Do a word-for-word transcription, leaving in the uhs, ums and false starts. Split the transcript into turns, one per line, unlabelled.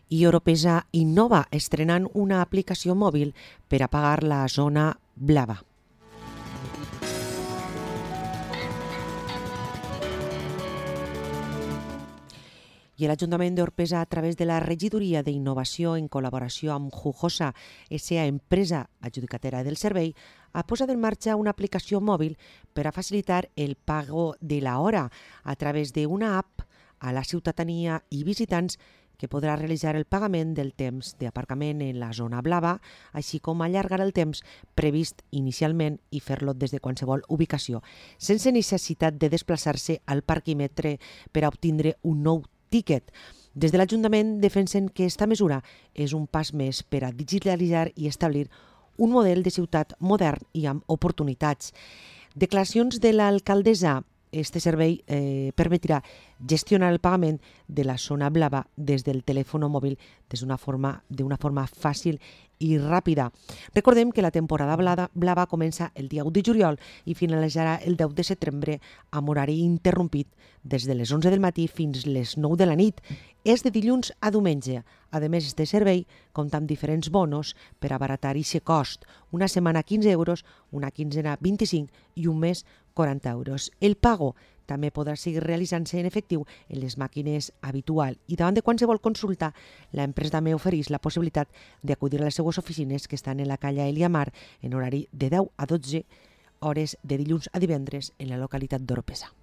I Oropesa innova estrenant una aplicació mòbil per a pagar la zona blava. I l'Ajuntament d'Orpesa, a través de la Regidoria d'Innovació en col·laboració amb Jujosa, S A empresa adjudicatera del servei, ha posat en marxa una aplicació mòbil per a facilitar el pago de la hora a través d'una app a la ciutadania i visitants que podrà realitzar el pagament del temps d'aparcament en la zona blava, així com allargar el temps previst inicialment i fer-lo des de qualsevol ubicació, sense necessitat de desplaçar-se al parquímetre per a obtindre un nou tiquet. Des de l'Ajuntament defensen que aquesta mesura és un pas més per a digitalitzar i establir un model de ciutat modern i amb oportunitats. Declaracions de l'alcaldessa: este servei eh, permetrà gestionar el pagament de la zona blava des del telèfon mòbil d'una forma, d'una forma fàcil i ràpida. Recordem que la temporada blava, blava comença el dia u de juliol i finalitzarà el deu de setembre amb horari interrompit des de les onze del matí fins les nou de la nit. És de dilluns a diumenge. A més, este servei compta amb diferents bonos per abaratar aquest cost. Una setmana quinze euros, una quinzena vint-i-cinc i un mes quaranta euros. El pago també podrà seguir realitzant-se en efectiu en les màquines habitual i davant de qualsevol consulta, l'empresa també ofereix la possibilitat d'acudir a les seues oficines que estan en la calle Eliamar en horari de deu a dotze hores de dilluns a divendres en la localitat d'Oropesa.